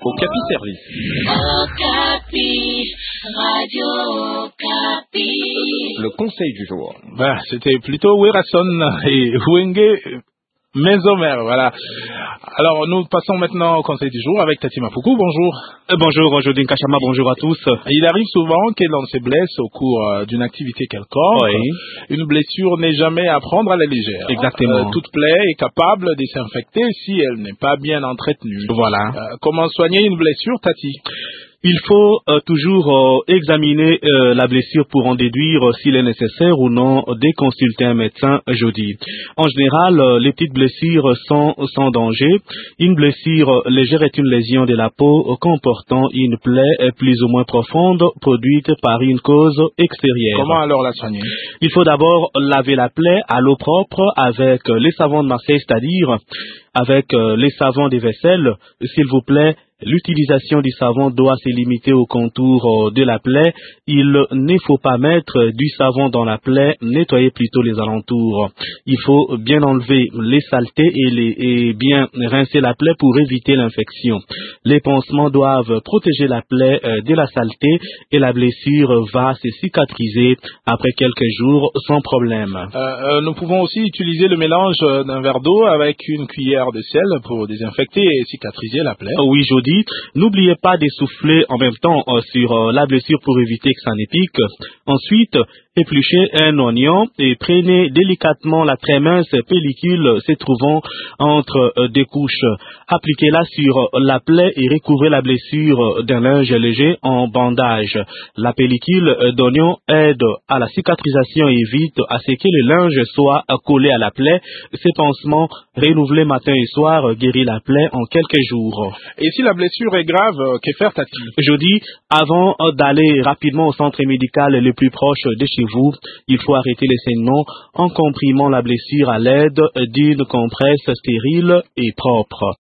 Okapi Service. Okapi, Radio Okapi. Le conseil du jour. C'était plutôt Werason et Wenge Menzomer, voilà. Alors, nous passons maintenant au conseil du jour avec Tati Mafuku. Bonjour. Bonjour, Jodin Kachama, bonjour à tous. Il arrive souvent que l'on se blesse au cours d'une activité quelconque. Oui. Une blessure n'est jamais à prendre à la légère. Exactement. Toute plaie est capable de s'infecter si elle n'est pas bien entretenue. Voilà. Comment soigner une blessure, Tati? Il faut toujours examiner la blessure pour en déduire s'il est nécessaire ou non de consulter un médecin jeudi. En général, les petites blessures sont sans danger. Une blessure légère est une lésion de la peau comportant une plaie plus ou moins profonde produite par une cause extérieure. Comment alors la soigner? Il faut d'abord laver la plaie à l'eau propre avec les savons de Marseille, c'est-à-dire avec les savons des vaisselles, s'il vous plaît. L'utilisation du savon doit se limiter au contour de la plaie. Il ne faut pas mettre du savon dans la plaie, nettoyer plutôt les alentours. Il faut bien enlever les saletés et bien rincer la plaie pour éviter l'infection. Les pansements doivent protéger la plaie de la saleté et la blessure va se cicatriser après quelques jours sans problème. Nous pouvons aussi utiliser le mélange d'un verre d'eau avec une cuillère de sel pour désinfecter et cicatriser la plaie. Oui, je dis. N'oubliez pas de souffler en même temps sur la blessure pour éviter que ça ne pique. Ensuite, épluchez un oignon et prenez délicatement la très mince pellicule se trouvant entre deux couches. Appliquez-la sur la plaie et recouvrez la blessure d'un linge léger en bandage. La pellicule d'oignon aide à la cicatrisation et évite à ce que le linge soit collé à la plaie. Ces pansements renouvelés matin et soir guérit la plaie en quelques jours. Et si la blessure est grave, que faire, Tati? Je dis, avant d'aller rapidement au centre médical le plus proche de chez vous, il faut arrêter les saignements en comprimant la blessure à l'aide d'une compresse stérile et propre.